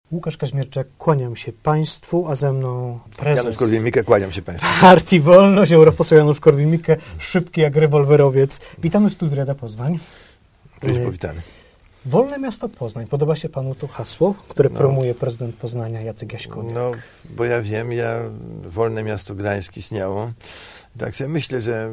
Łukasz Kaźmierczak, kłaniam się Państwu, a ze mną prezes Janusz Korwin-Mikke, kłaniam się Państwu. Partii Wolność, europoseł Janusz Korwin-Mikke, szybki jak rewolwerowiec. Witamy w studiu Radia Poznań. Cześć, powitany. Wolne miasto Poznań. Podoba się Panu to hasło, które promuje prezydent Poznania Jacek Jaśkowiak? No, bo ja wiem, wolne miasto Gdańsk istniało. Tak sobie myślę, że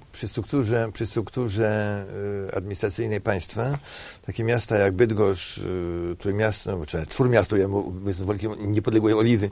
przy strukturze administracyjnej państwa takie miasta jak Bydgoszcz, Trójmiasto, czy Czwórmiasto, ja jestem zwolennikiem niepodległej Oliwy.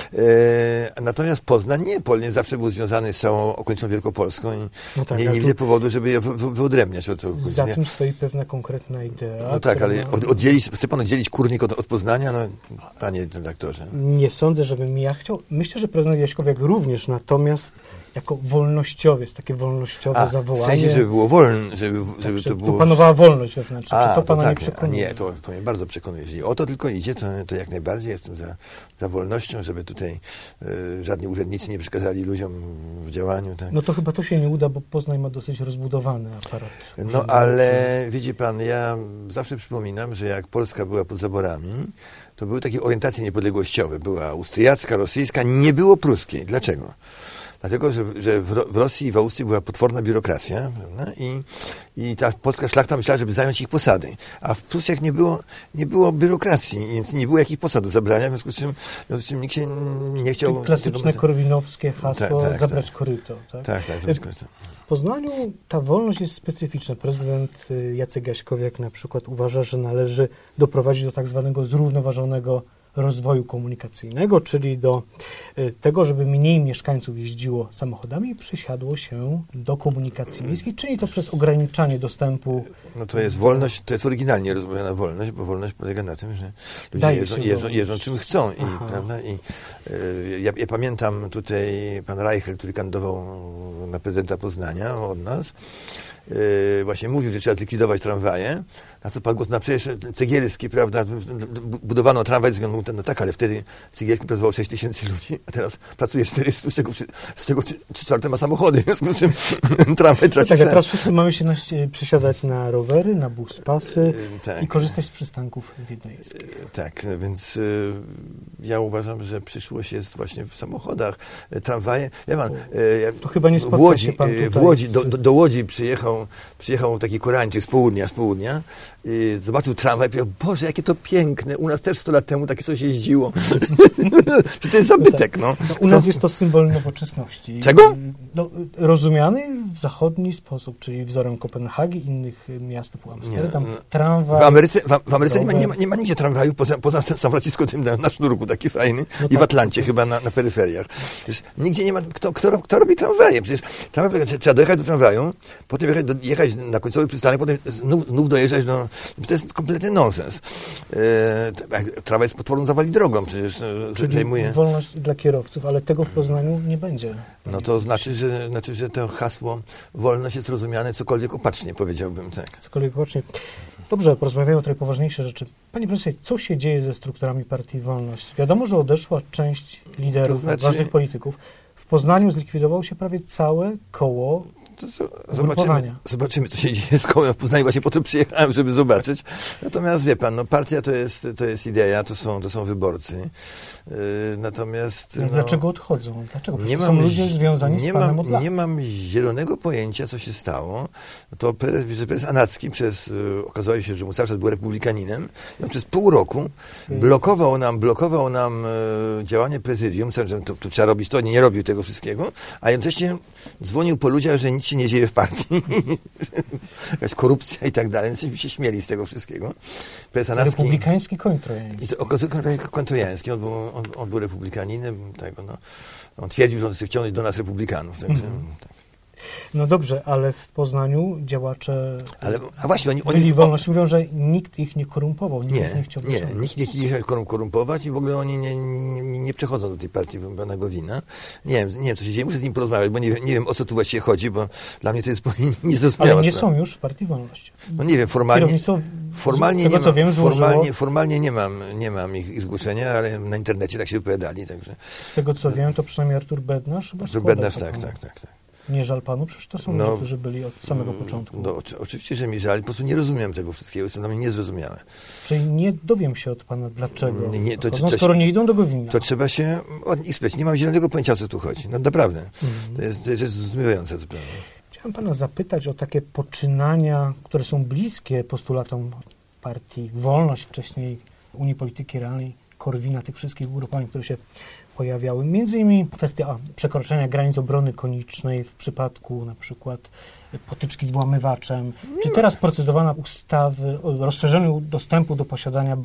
Natomiast Poznań nie zawsze był związany z całą okoliczną Wielkopolską i no tak, nie widzę powodu, żeby je wyodrębniać. Za tym stoi pewna konkretna idea. No tak, ale chce pan oddzielić Kurnik od Poznania? No, panie redaktorze. Nie sądzę, żebym ja chciał. Myślę, że prezydent Jaśkowiak również, natomiast jako wolnościowiec, takie wolnościowe zawołanie. W sensie, żeby było wolne, żeby to było... Tu panowała wolność wewnętrzna. Czy to pana tak, nie przekonuje? Nie, to mnie bardzo przekonuje. Jeżeli o to tylko idzie, to jak najbardziej jestem za wolnością, żeby tutaj żadni urzędnicy nie przeszkadzali ludziom w działaniu. Tak. No to chyba to się nie uda, bo Poznań ma dosyć rozbudowany aparat. No ale widzi pan, ja zawsze przypominam, że jak Polska była pod zaborami, to były takie orientacje niepodległościowe. Była austriacka, rosyjska, nie było pruskiej. Dlaczego? Dlatego, że w Rosji i w Austrii była potworna biurokracja, prawda? I ta polska szlachta myślała, żeby zająć ich posady. A w Prusjach nie było biurokracji, więc nie było jakichś posad do zabrania, w związku z czym nikt się nie chciał... Czyli klasyczne korwinowskie hasło, zabrać koryto. Tak, zabrać koryto. W Poznaniu ta wolność jest specyficzna. Prezydent Jacek Jaśkowiak na przykład uważa, że należy doprowadzić do tak zwanego zrównoważonego rozwoju komunikacyjnego, czyli do tego, żeby mniej mieszkańców jeździło samochodami i przesiadło się do komunikacji miejskiej, czyli to przez ograniczanie dostępu. No to jest wolność, to jest oryginalnie rozumiana wolność, bo wolność polega na tym, że ludzie jeżdżą czym chcą. Prawda? Ja pamiętam tutaj pan Reichel, który kandydował na prezydenta Poznania od nas, właśnie mówił, że trzeba zlikwidować tramwaje. Na co pan głos na przecież Cegielski, prawda, budowano tramwaj, no tak, ale wtedy Cegielski pracował 6 000 ludzi, a teraz pracuje 400, z czego 3/4 ma samochody, w związku z czym tramwaj traci sens. Tak, a teraz wszyscy mamy się przesiadać na rowery, na buspasy i korzystać z przystanków wielkopolskich. Tak, więc ja uważam, że przyszłość jest właśnie w samochodach. Tramwaje, to chyba nie w Łodzi, do Łodzi przyjechał taki Koreańczyk z południa, zobaczył tramwaj i powiedział, Boże, jakie to piękne, u nas też 100 lat temu takie coś jeździło. Czy to jest zabytek, no. U nas jest to symbol nowoczesności. Czego? No, rozumiany w zachodni sposób, czyli wzorem Kopenhagi, innych miast typu Amsterdam, tramwaj. W Ameryce nie ma nigdzie tramwaju, poza San Francisco tym na sznurku taki fajny i w Atlancie chyba na peryferiach. Przecież nigdzie nie ma, kto robi tramwaje? Przecież tramwaj, trzeba dojechać do tramwaju, potem jechać na końcowy przystanek, potem znów dojeżdżać do... To jest kompletny nonsens. Tramwaj jest potworną zawali drogą, przecież czyli zajmuje... wolność dla kierowców, ale tego w Poznaniu nie będzie. No to znaczy, że to hasło wolność jest rozumiane cokolwiek opacznie, powiedziałbym, tak. Cokolwiek opacznie. Dobrze, porozmawiamy o trochę poważniejsze rzeczy. Panie profesorze, co się dzieje ze strukturami Partii Wolność? Wiadomo, że odeszła część liderów, ważnych polityków. W Poznaniu zlikwidowało się prawie całe koło. Zobaczymy, co się dzieje z kołem w Poznaniu. Właśnie po to przyjechałem, żeby zobaczyć. Natomiast wie pan, partia to jest idea, to są wyborcy. Natomiast... Dlaczego odchodzą? Dlaczego? Są ludzie związani z panem od lat. Nie mam zielonego pojęcia, co się stało. To prezes Anacki okazało się, że mu cały czas był republikaninem. I on przez pół roku blokował nam działanie prezydium. Że to trzeba robić to, nie robił tego wszystkiego. A jednocześnie dzwonił po ludziach, że nic się nie dzieje w partii. Jakaś korupcja i tak dalej. Więc się śmieli z tego wszystkiego. Republikański koń trojański. Koń trojański. On był republikaninem. On twierdził, że on chce wciągnąć do nas republikanów. Także, tak. No dobrze, ale w Poznaniu działacze oni wolność mówią, że nikt ich nie korumpował. Nikt nikt nie chciał korumpować i w ogóle oni nie przechodzą do tej partii pana Gowina. Nie wiem, co się dzieje. Muszę z nim porozmawiać, bo nie wiem, o co tu właściwie chodzi, bo dla mnie to jest niezrozumiałe. Ale nie są już w Partii Wolności. No nie wiem, formalnie nie mam ich zgłoszenia, ale na internecie tak się wypowiadali. Także. Z tego, co wiem, to przynajmniej Artur Bednarz. Artur Bednarz, tak. Nie żal panu? Przecież to są ludzie, którzy byli od samego początku. No, oczywiście, że mi żal, po prostu nie rozumiem tego wszystkiego, jest to dla mnie niezrozumiałe. Czyli nie dowiem się od pana, dlaczego skoro nie idą do Gowina. To trzeba się od nich spytać. Nie mam zielonego pojęcia, o co tu chodzi. No naprawdę. To jest rzecz zdumiewająca zupełnie. Chciałem pana zapytać o takie poczynania, które są bliskie postulatom partii Wolność, wcześniej Unii Polityki Realnej, Korwina, tych wszystkich ugrupowań, które się pojawiały. Między innymi kwestia przekroczenia granic obrony koniecznej w przypadku na przykład potyczki z włamywaczem, czy teraz procedowana ustawy o rozszerzeniu dostępu do posiadania